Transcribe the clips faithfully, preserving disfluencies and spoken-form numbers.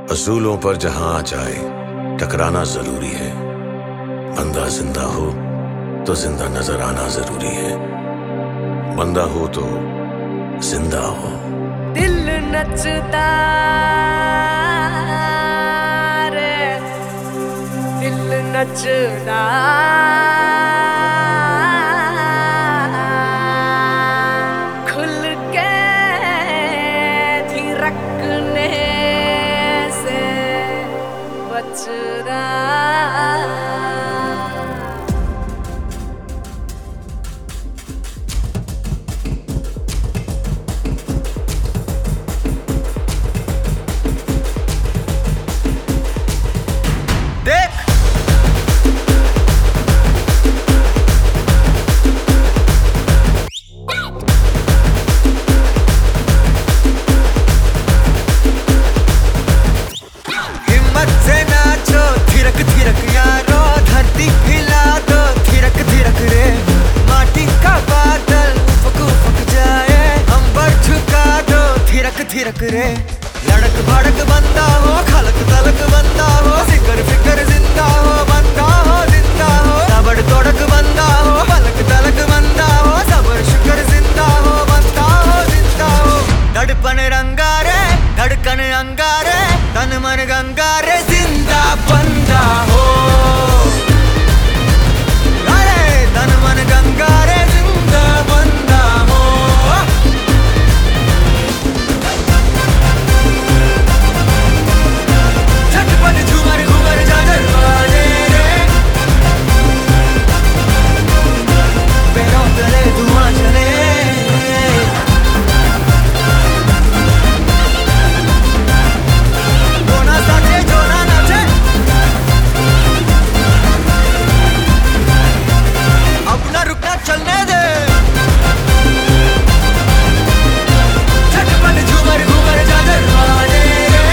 असूलों पर जहां आ जाए टकराना जरूरी है। बंदा जिंदा हो तो जिंदा नजर आना जरूरी है। बंदा हो तो जिंदा हो। दिल नचता रे, दिल नचता खुल के थिरकने से बचना। थिरक थिरक यारो धरती हिला दो, थिरक थिरक रे माटी का बादल उफक उफक जाए, अंबर झुका दो, थिरक थिरक रे। लड़क भड़क बंदा हो, खलक तलक बंदा हो, फिकर फिकर जिंदा हो, बंदा हो जिंदा हो, तबड़ तोड़क बंदा हो, पलक तलक बंदा हो, सबर शुकर जिंदा हो, बंदा हो जिंदा हो। धड़पन रंगारे धड़कन अंगारे, तन मन गंगारे, जिंदा बंदा हो। अरे तन मन गंगारे, जिंदा बंदा हो। झटपट झूमर घूमर झांझर बाजे रे, पैरों तले धुआं चले। चलने दे झटपट झूमर घूमर झांझर बाजे रे।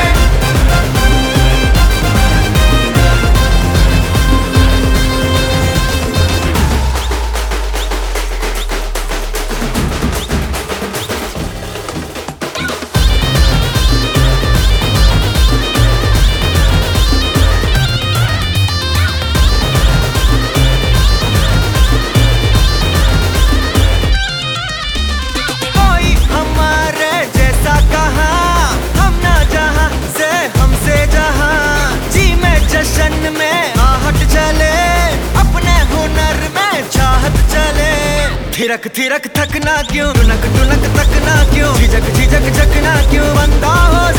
थिरक थिरक थकना क्यों, टुनक टुनक तकना क्यों, झिझक झिझक झकना क्यों, बंदा हो